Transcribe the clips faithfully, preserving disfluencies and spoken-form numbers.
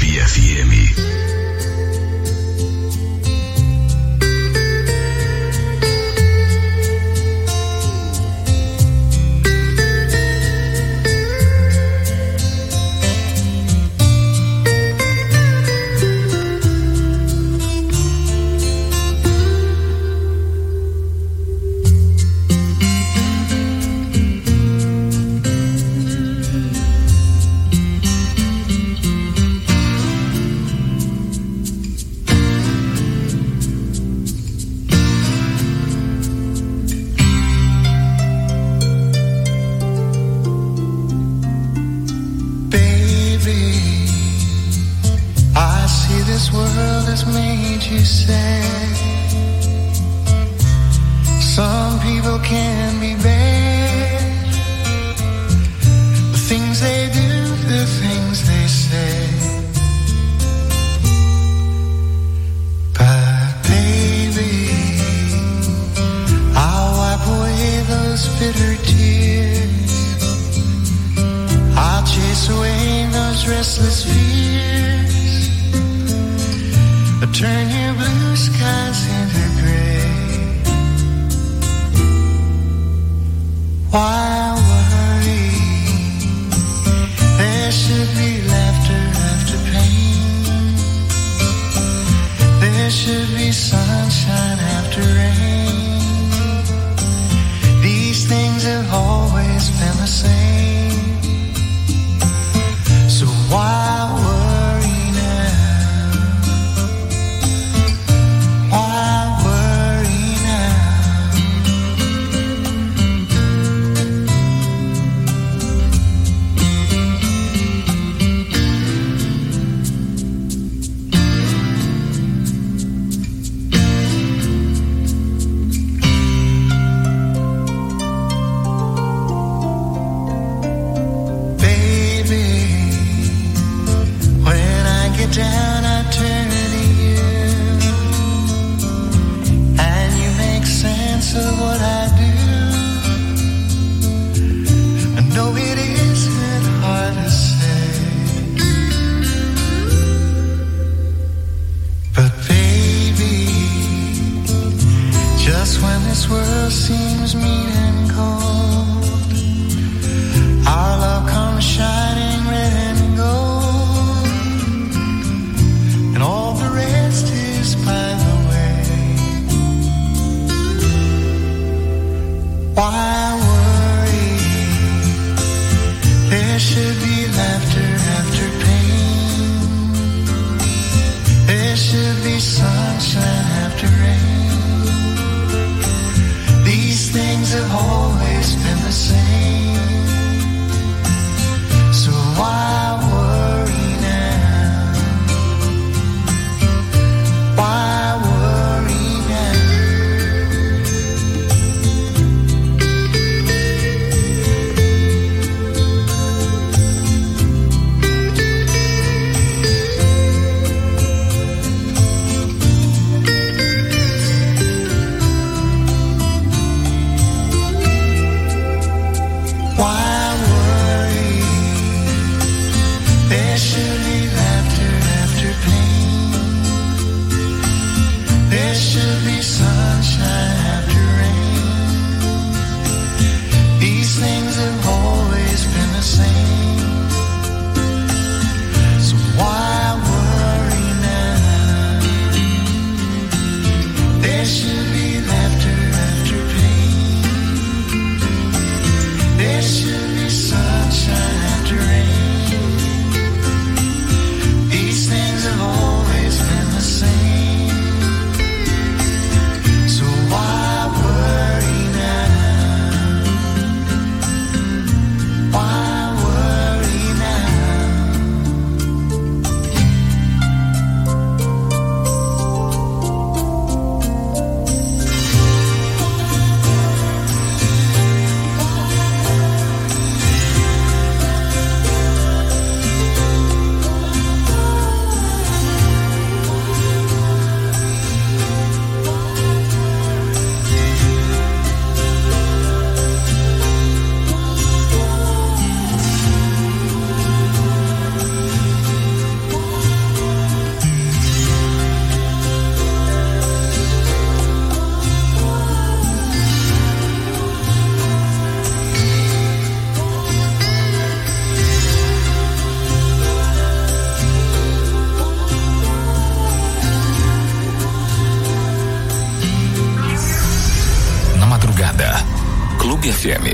Happy F M. Clube F M.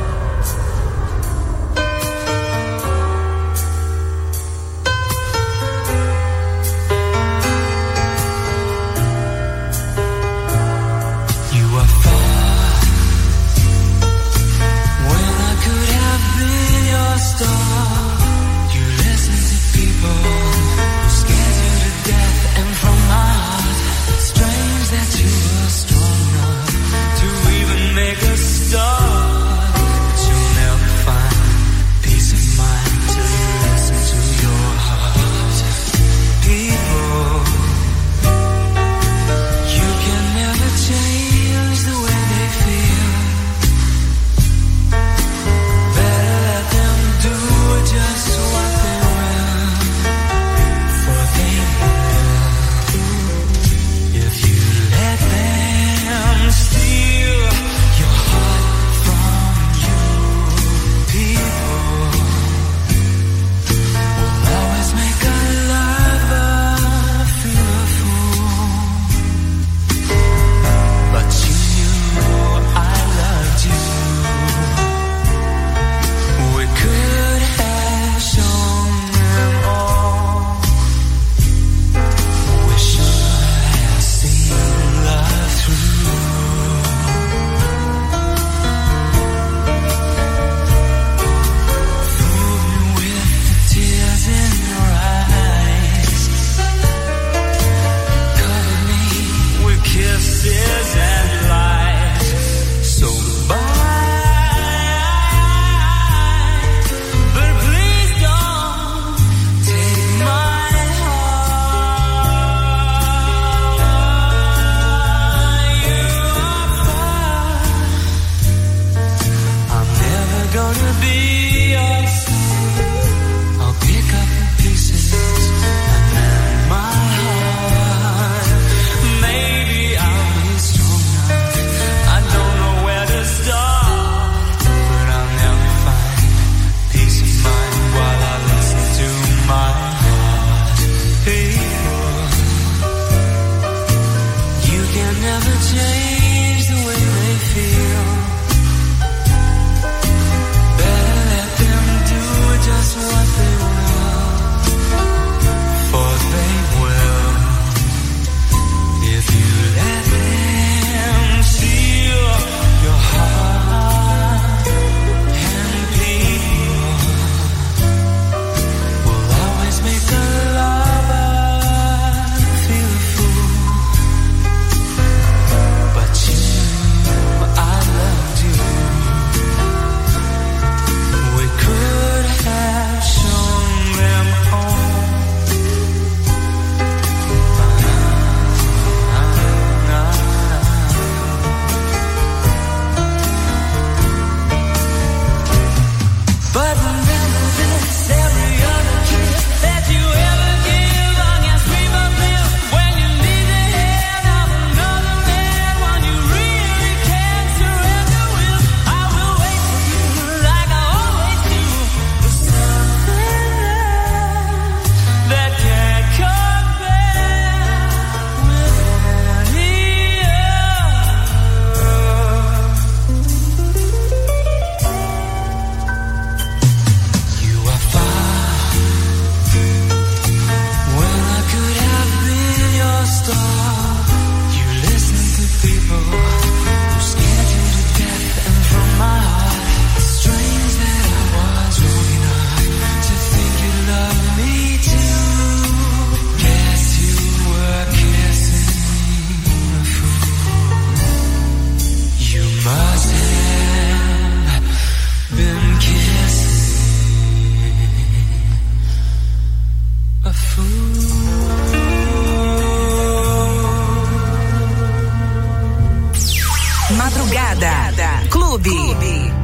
Madrugada Clube. Clube.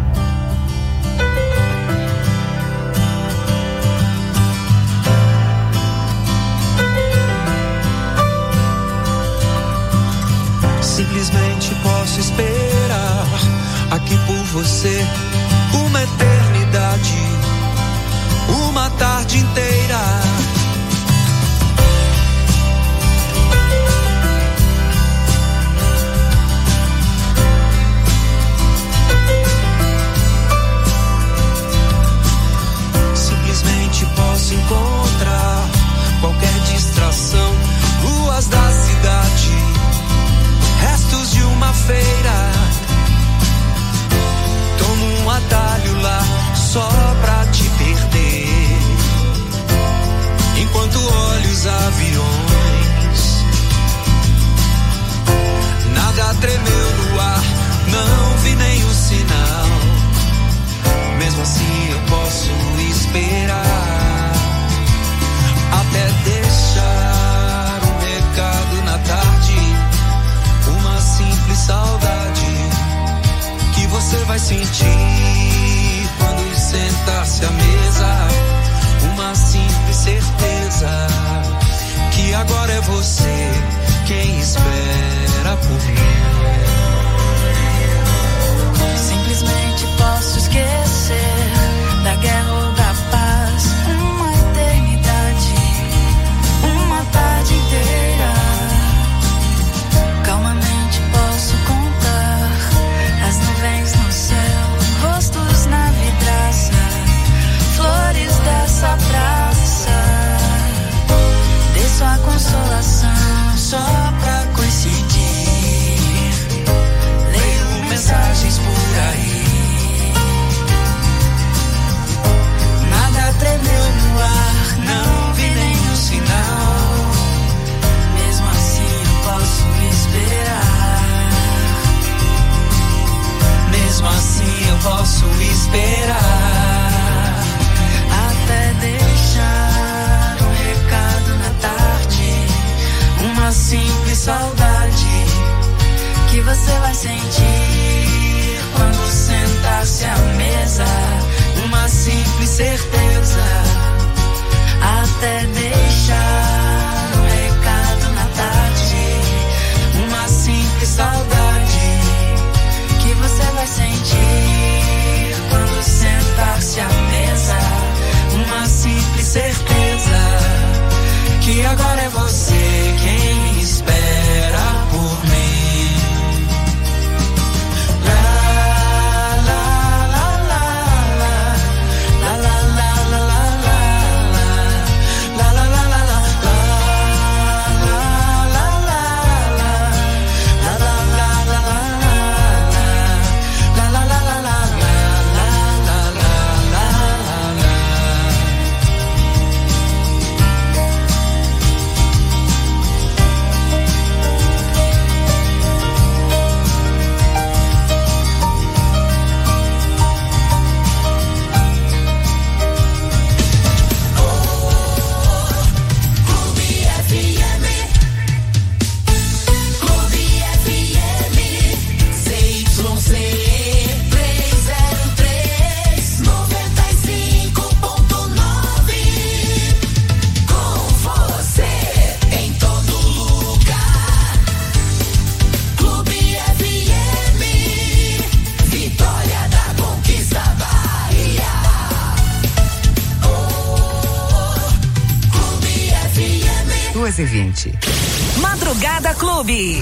Simplesmente posso esperar aqui por você uma eternidade, uma tarde inteira. por mim. Simplesmente posso esquecer da guerra ou da paz, uma eternidade, uma tarde inteira. Calmamente posso contar as nuvens no céu, rostos na vidraça, flores dessa praça. Desço a consolação só pra coincidir. Leio mensagens por aí. Nada tremeu no ar, não vi nenhum sinal. Mesmo assim eu posso esperar. Mesmo assim eu posso esperar. Até deixar um recado na tarde, uma simples saudade que você vai sentir quando sentar-se à mesa. Uma simples certeza. Até deixar um recado na tarde, uma simples saudade que você vai sentir quando sentar-se à mesa. Uma simples certeza que agora é você quem espera por mim. duas e vinte. Madrugada Clube.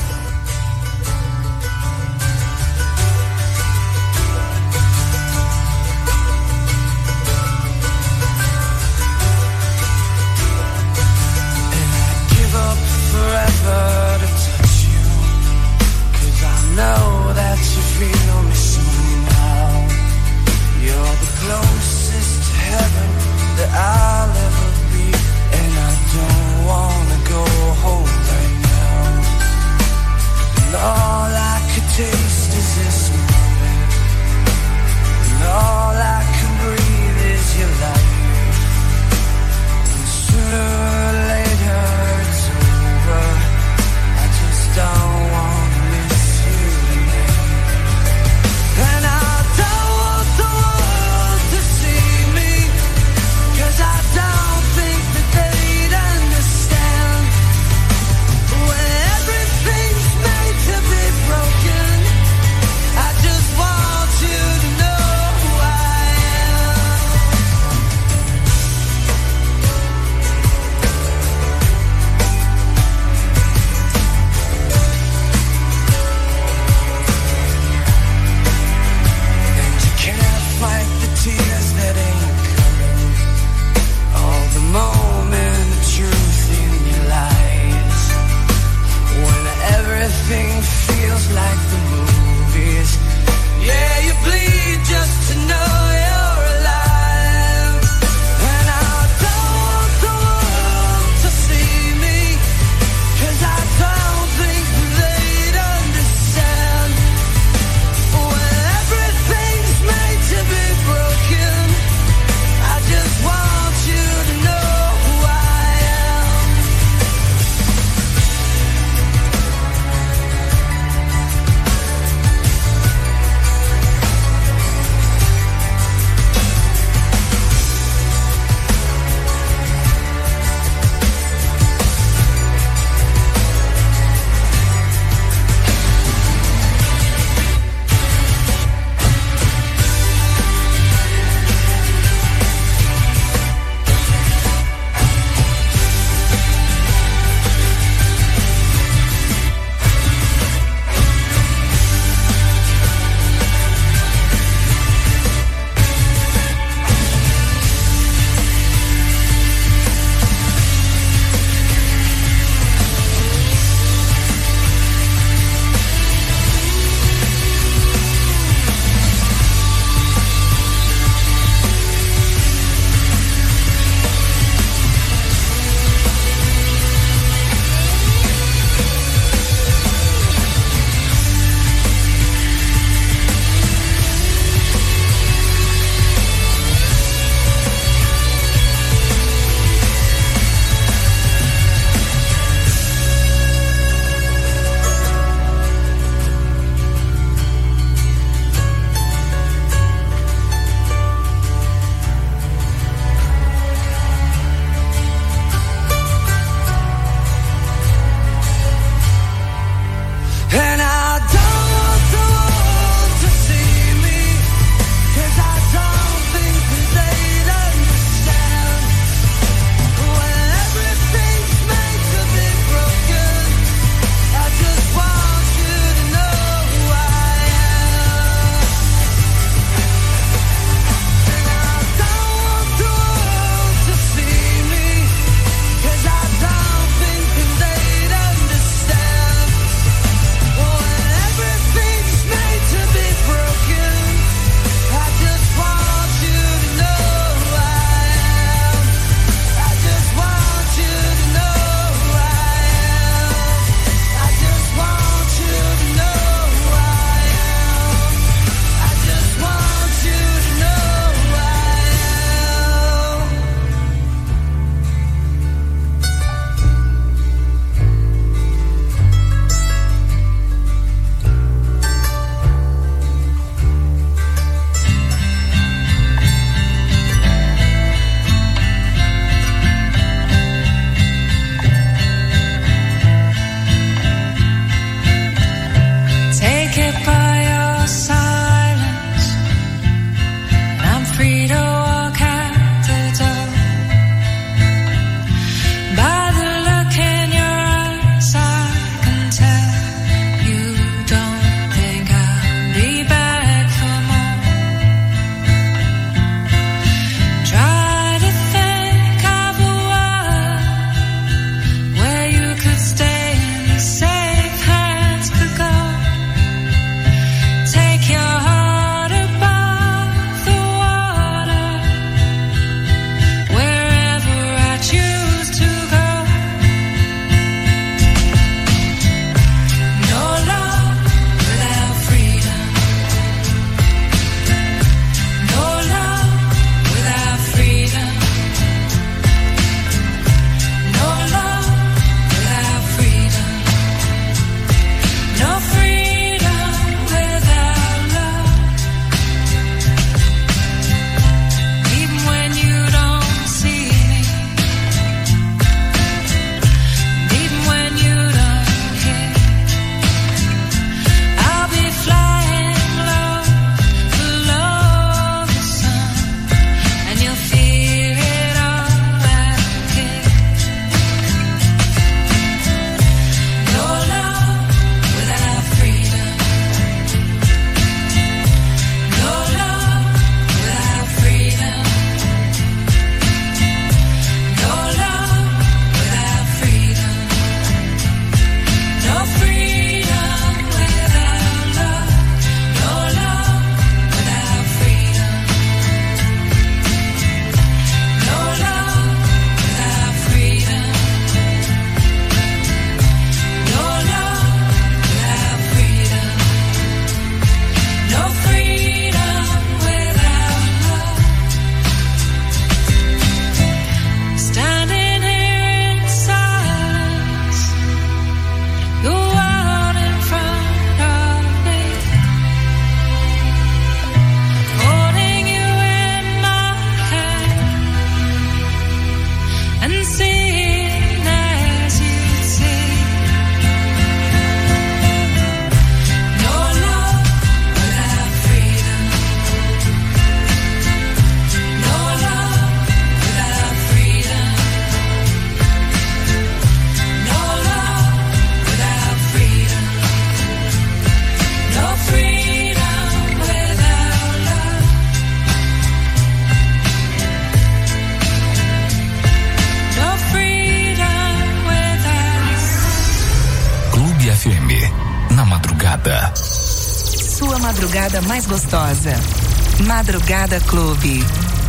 madrugada mais gostosa. Madrugada Clube.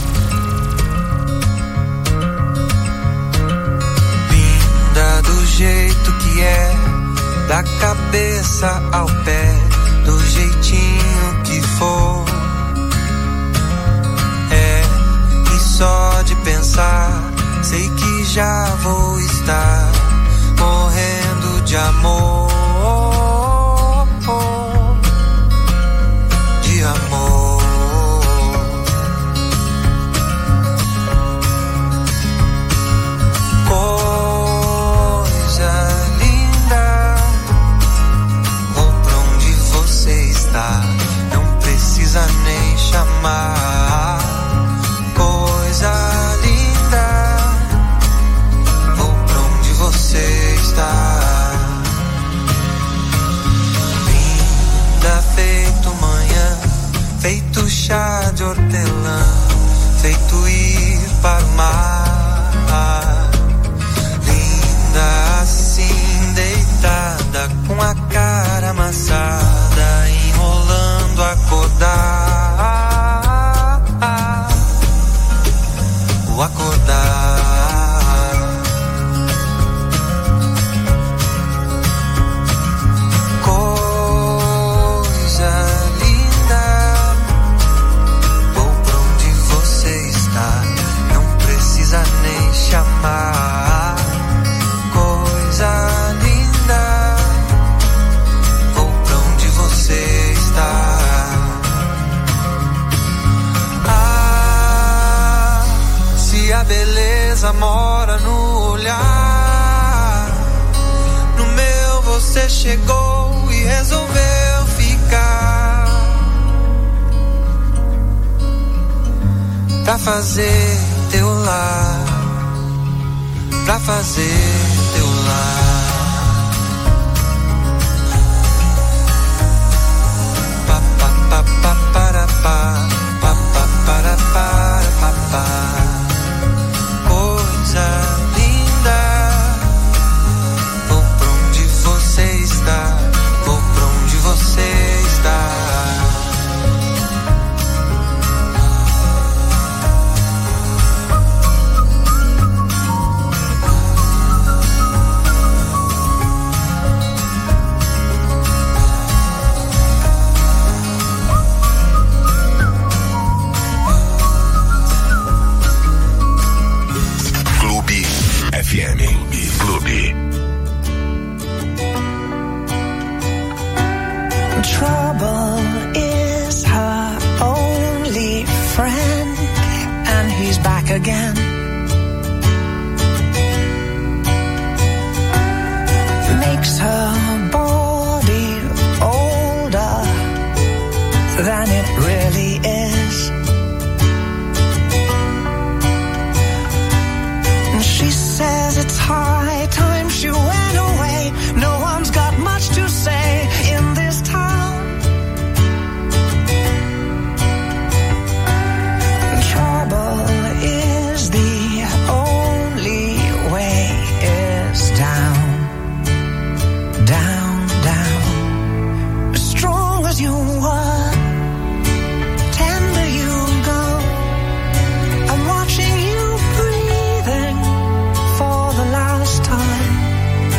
Linda do jeito que é, da cabeça ao pé, do jeitinho que for. É, e só de pensar, sei que já vou estar morrendo de amor. De amor. Coisa linda, vou pra onde você está, não precisa nem chamar. Coisa linda, vou pra onde você está. Linda feito manhã, feito chá de hortelã, feito ir para o mar. Linda assim, deitada, com a cara amassada, enrolando acordar. O acordar. Chamar. Coisa linda, vou pra onde você está. Ah, se a beleza mora no olhar, no meu você chegou e resolveu ficar pra fazer teu lar, pra fazer teu lar. Pa pa pa pa para pa, pa pa para para pa pa. Coisa linda, vou pra onde você está, vou pra onde você está. F M Clube. Trouble is her only friend, and he's back again. Makes her body older than it really is. She says it's high time she went away. No one's got much to say in this town. Trouble is the only way is down, down, down. As strong as you were, tender you go. I'm watching you breathing for the last time.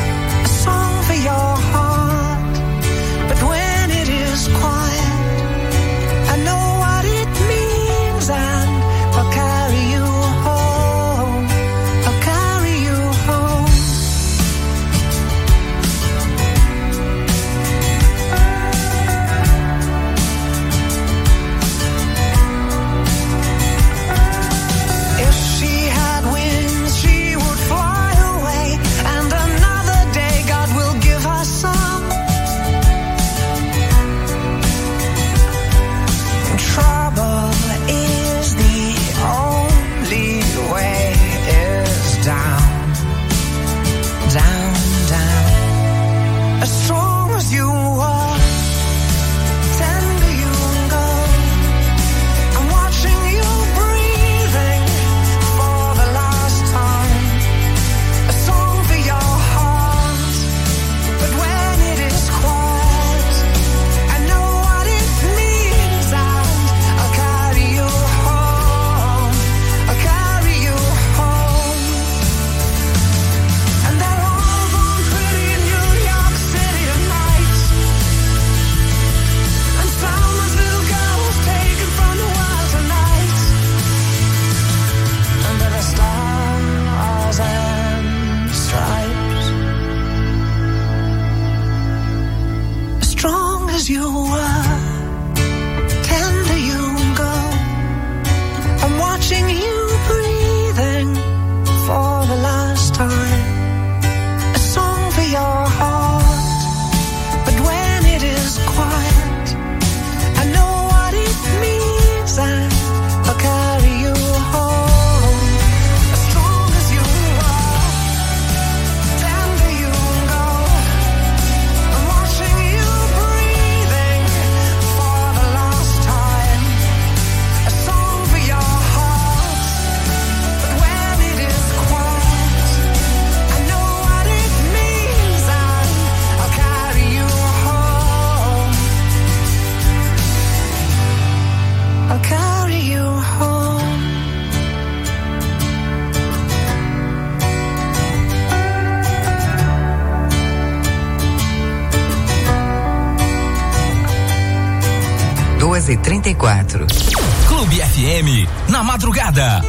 doze, trinta e quatro. Clube F M, na madrugada.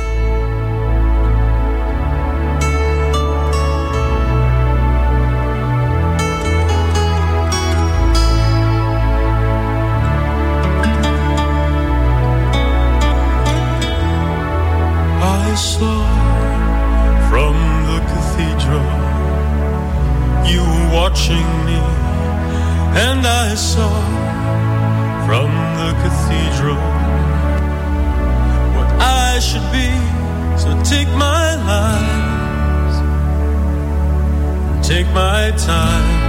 I saw from the cathedral you were watching me, and I saw from the cathedral what I should be. So take my life, take my time,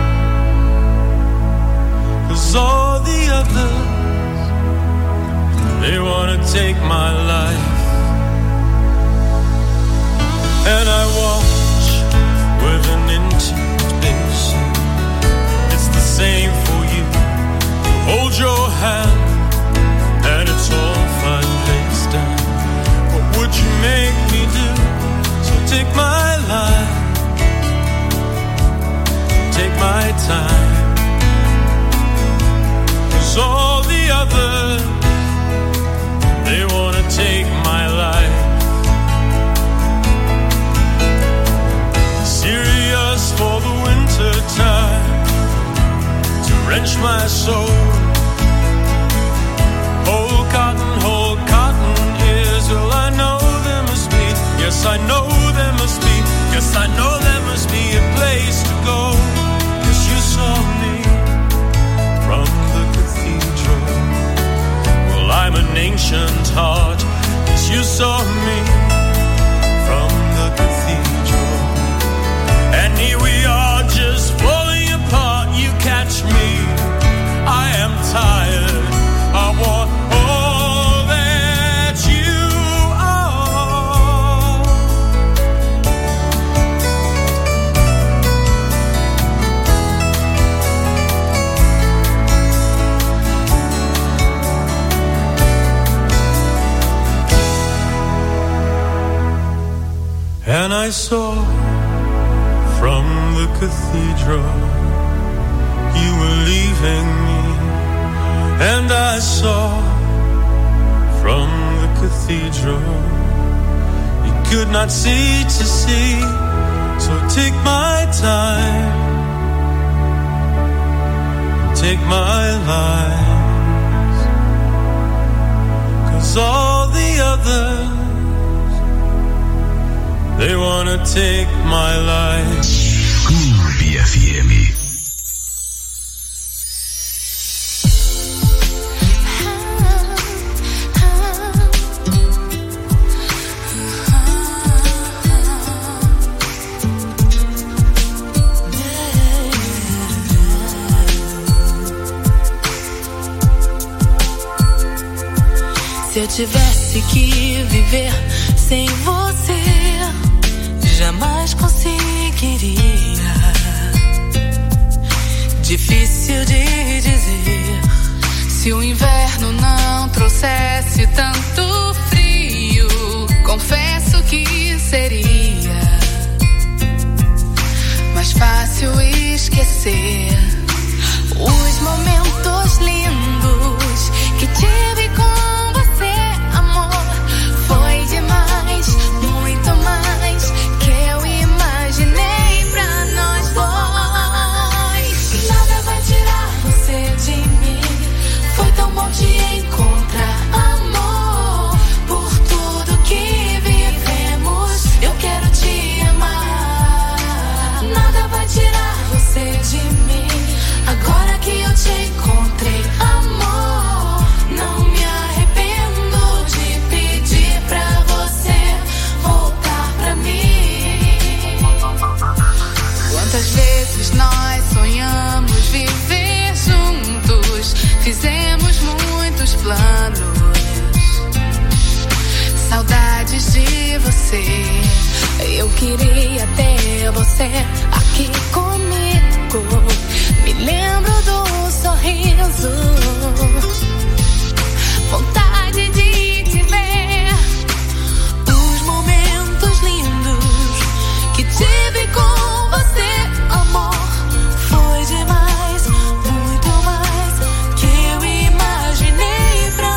'cause all the others, they wanna take my life. And I watch with an intuition, it's the same for you. You hold your hand and it's all fine face down. What would you make me do? So take my life, take my time, 'cause all the others, they wanna take my life. Serious for the winter time, to wrench my soul. Whole cotton, whole cotton is all I know there must be. Yes, I know there must be. Yes, I know there must be a place to go. 'Cause you saw me from the cathedral. Well, I'm an ancient heart. 'Cause you saw me from the cathedral. And here we are just falling apart. You catch me, I am tired. I want all that you are. And I saw from the cathedral you were leaving me, and I saw from the cathedral you could not see to see. So take my time, take my life, 'cause all the others, they wanna take my life. Clube F M. Se eu tivesse que viver sem você, jamais conseguiria. Difícil de dizer, se o inverno não trouxesse tanto frio, confesso que seria mais fácil esquecer os momentos lindos que tive com você, amor. Foi demais, muito mais que eu imaginei pra nós dois. Nada vai tirar você de mim. Foi tão bom te encontrar, amor. Por tudo que vivemos, eu quero te amar. Nada vai tirar você de mim. Agora que eu te encontrei, amor, não me arrependo de pedir pra você voltar pra mim. Quantas vezes nós sonhamos viver juntos, fizemos muitos planos, saudades de você. Eu queria ter você aqui comigo. Me lembro do sorriso, vontade de te ver, os momentos lindos que tive com você, amor. Foi demais, muito mais que eu imaginei pra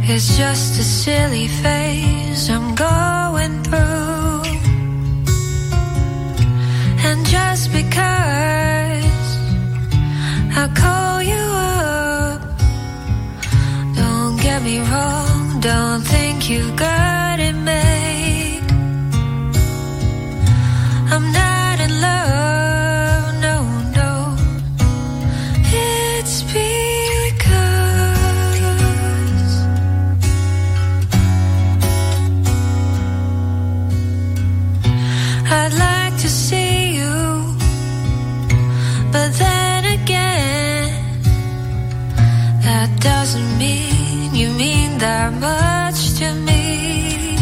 It's just a silly phase I'm going through. And just because I call you up, don't get me wrong, don't think you got it made. I'm not in love, no, no. It's because I'd like to see you, but then again, that doesn't mean you mean that much to me.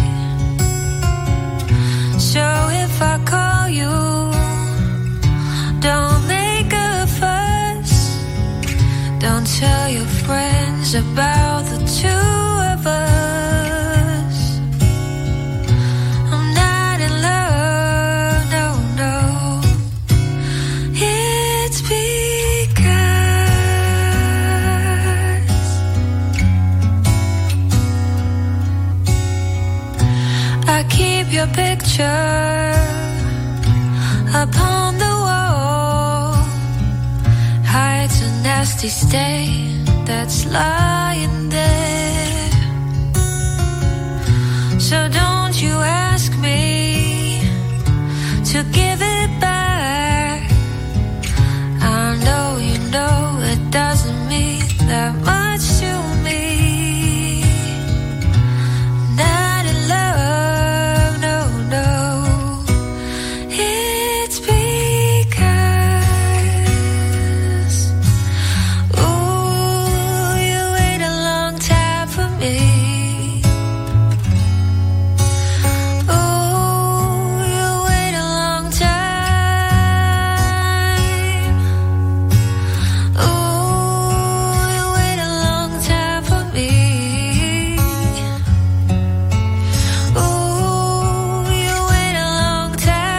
So if I call you, don't make a fuss. Don't tell your friends about the two of us. I'm not in love, no, no. It's because I keep your picture upon the wall, hides a nasty stain that's lying there. So don't you ask me to give it back. I know you know it doesn't mean that much to me. Not in love, no, no. It's because, ooh, you wait a long time for me. Ooh, you wait a long time. Ooh, you wait a long time for me. Ooh, you wait a long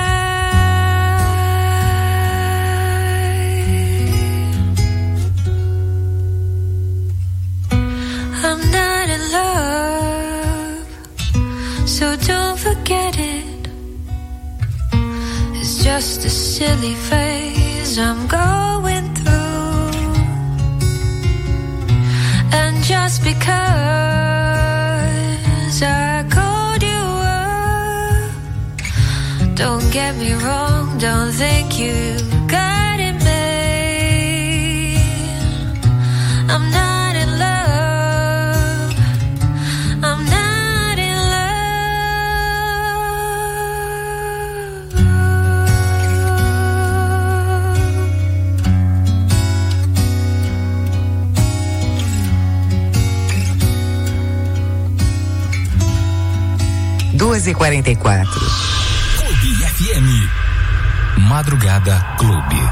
time. I'm not in love, so don't forget it. It's just a silly phase I'm going through. And just because I called you up, don't get me wrong, don't think you got it made. I'm not in love, I'm not in duas e quarenta e quatro. Clube F M. Madrugada Clube.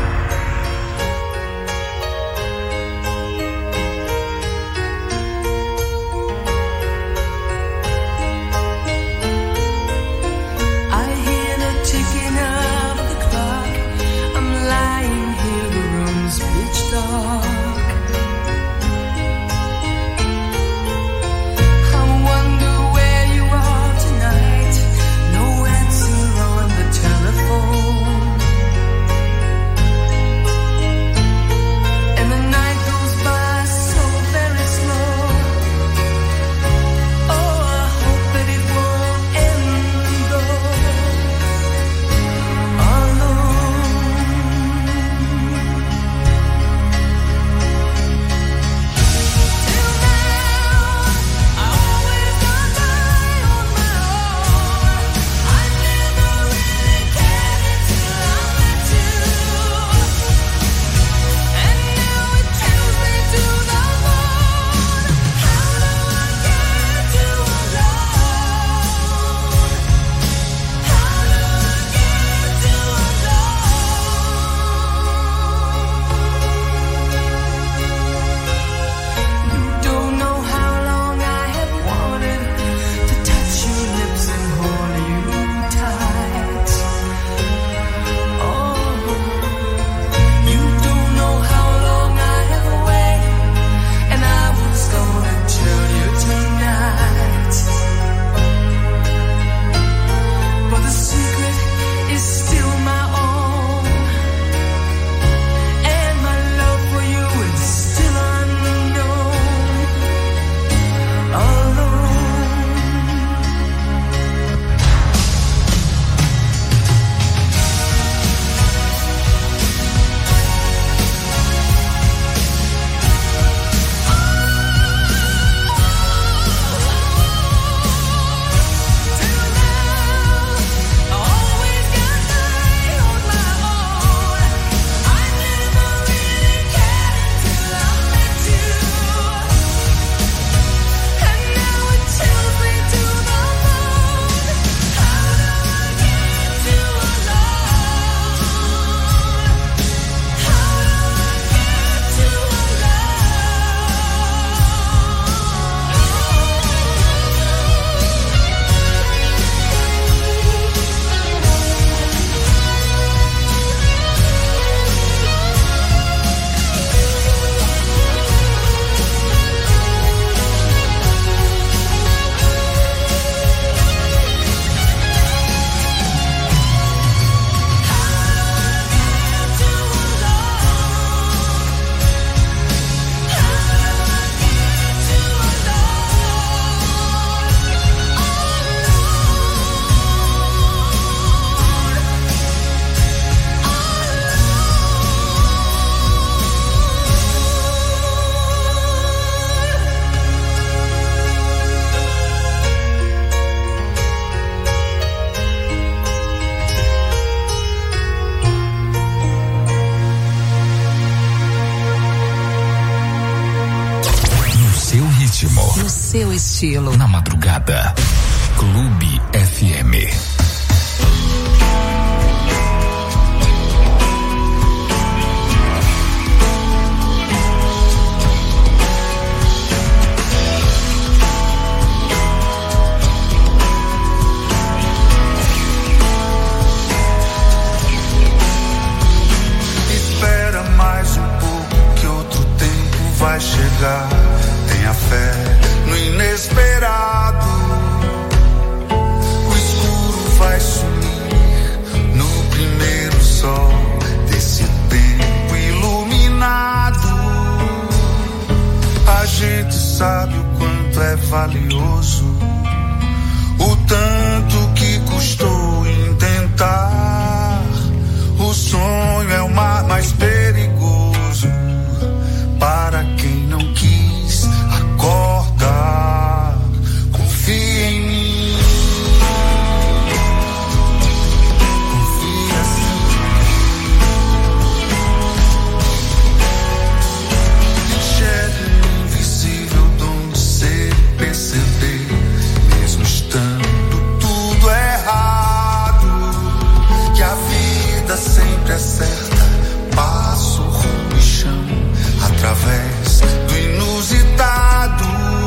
I hear the ticking of the clock. I'm lying here, the room's pitch dark. I wonder where you are tonight. No answer on the telephone. ritmo, no seu estilo. na madrugada. Clube F M. Vai chegar, tenha fé no inesperado. O escuro vai sumir no primeiro sol desse tempo iluminado. A gente sabe o quanto é valioso, o tanto que custou em tentar. O sonho é o mar mais perigoso para quem não quis acordar. Confia em mim, confia sim. Enxergue o invisível dom de ser e perceber, mesmo estando tudo errado, que a vida sempre é certa. Passo, rumo e chão através do inusitado.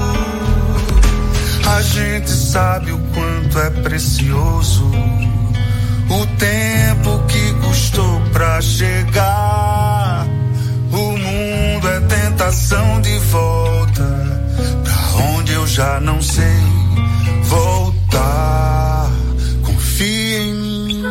A gente sabe o quanto é precioso o tempo que custou pra chegar. O mundo é tentação de volta pra onde eu já não sei voltar. Confia em mim.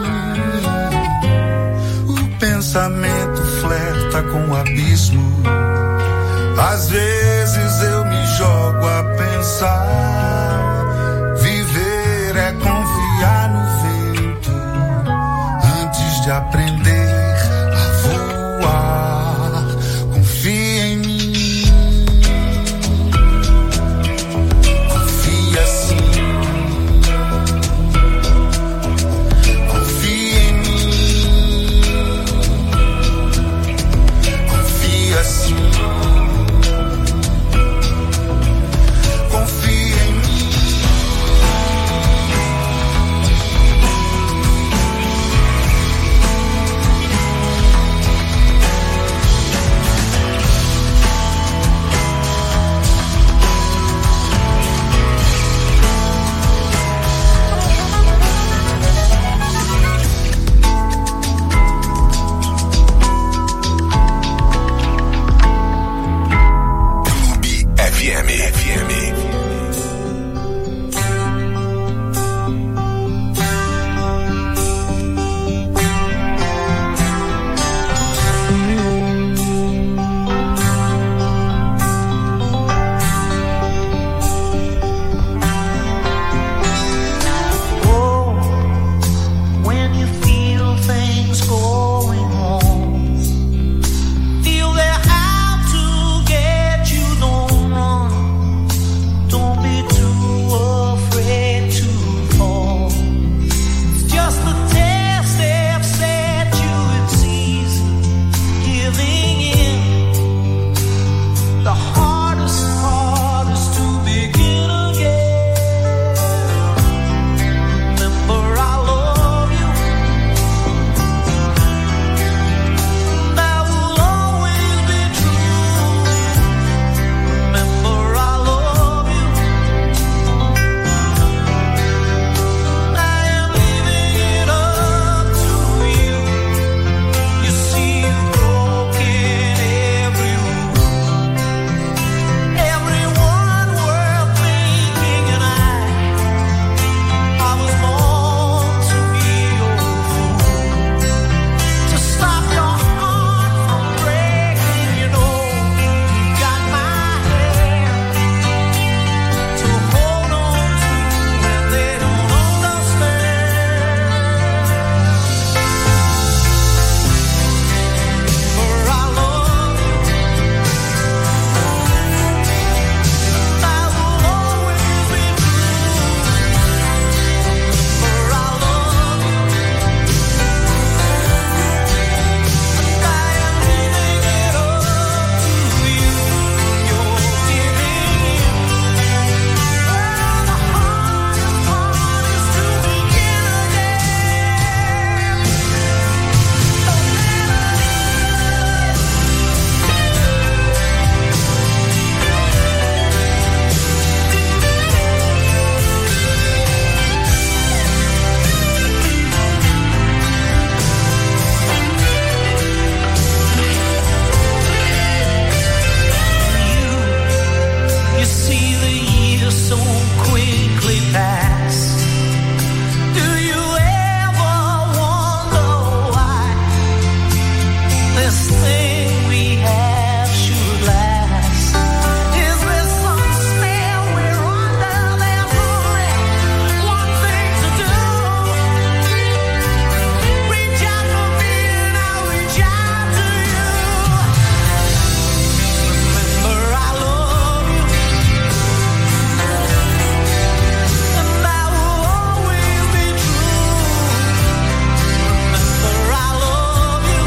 O pensamento flerta com o abismo. Às vezes eu me jogo a pensar. Viver é confiar no vento antes de aprender a voar. Confia em mim, confia sim. Confia em mim, confia sim. You see the years so quickly pass. Do you ever wonder why this thing we have should last? Is there some spell we're under? There's only one thing to do. Reach out for me and I'll reach out to you. Remember, I love you, and I will always be true. Remember, I love you,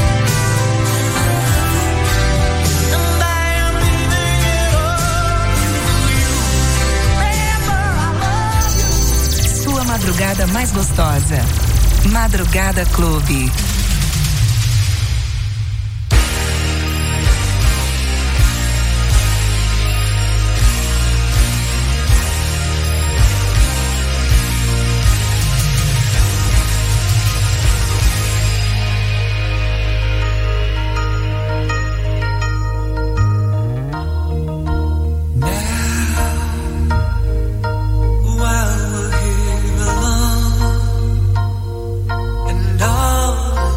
and I am leaving it up to you. Remember, I love you. Sua madrugada mais gostosa. Madrugada Clube. While we're here alone, and all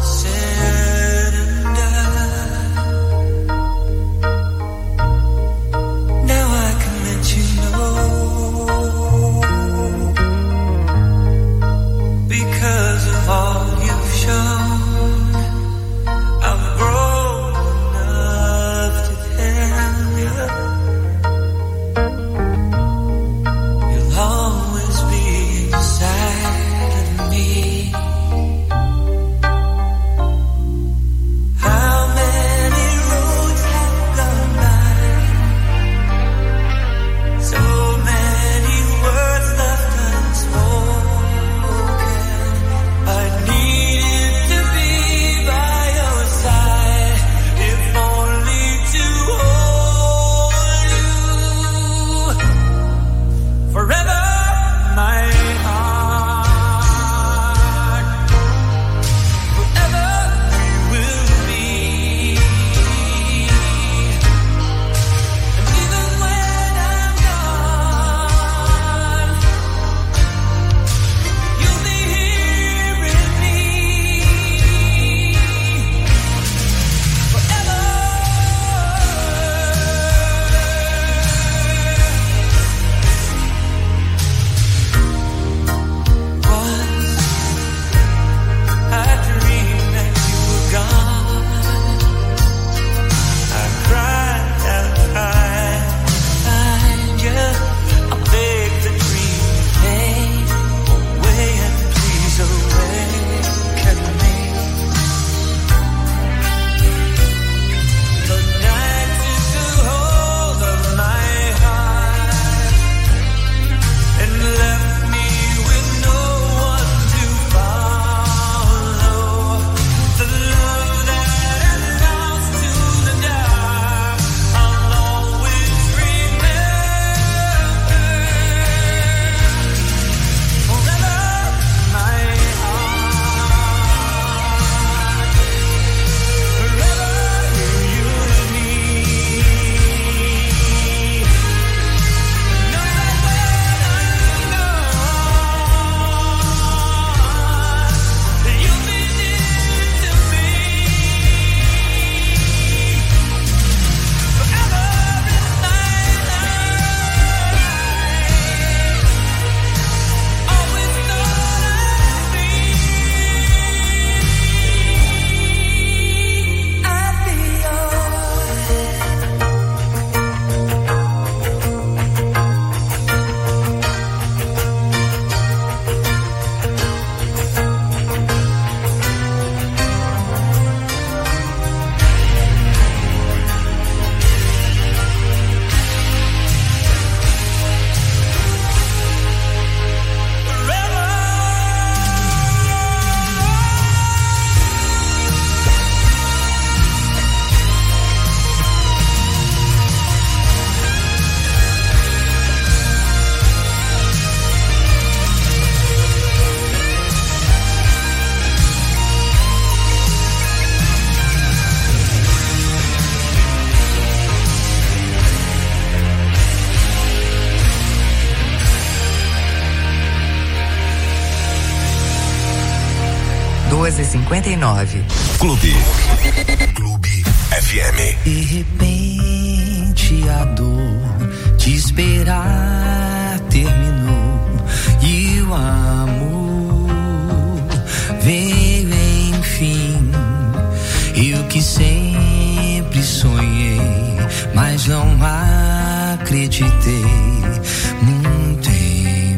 doze cinquenta e nove. Clube. Clube F M. De repente a dor de esperar terminou e o amor veio enfim. Eu que sempre sonhei, mas não acreditei muito em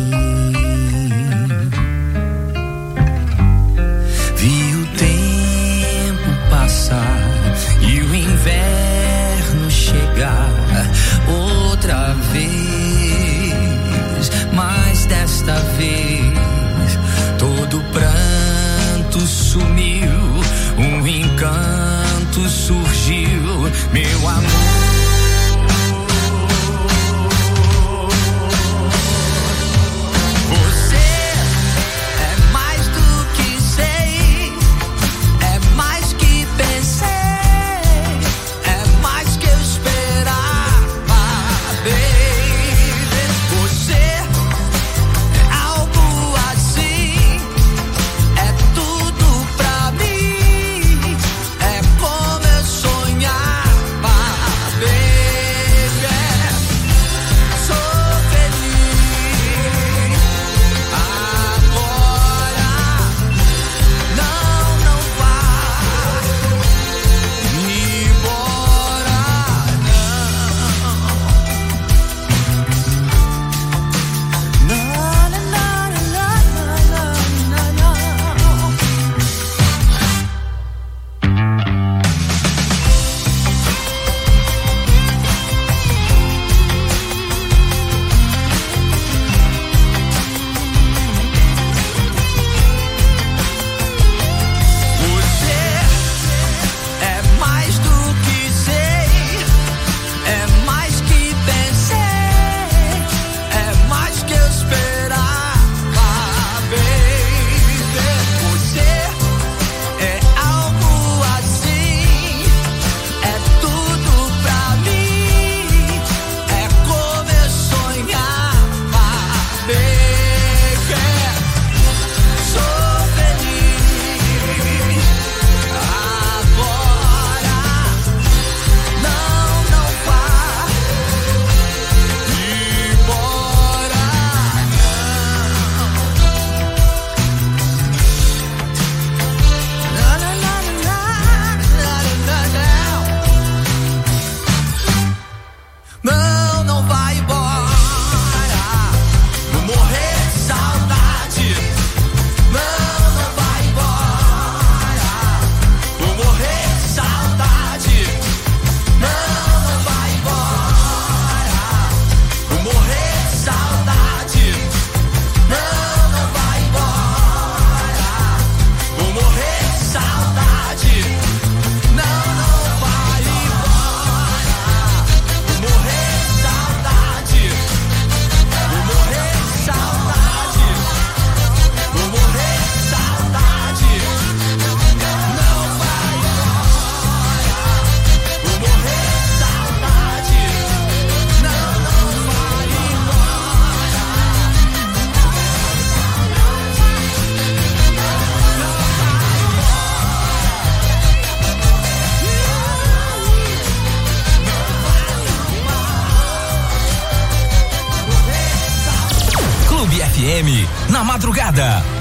mim. Vi o tempo passar e o inverno chegar outra vez, mas desta vez todo pranto sumiu, um encanto surgiu, meu amor. Na madrugada.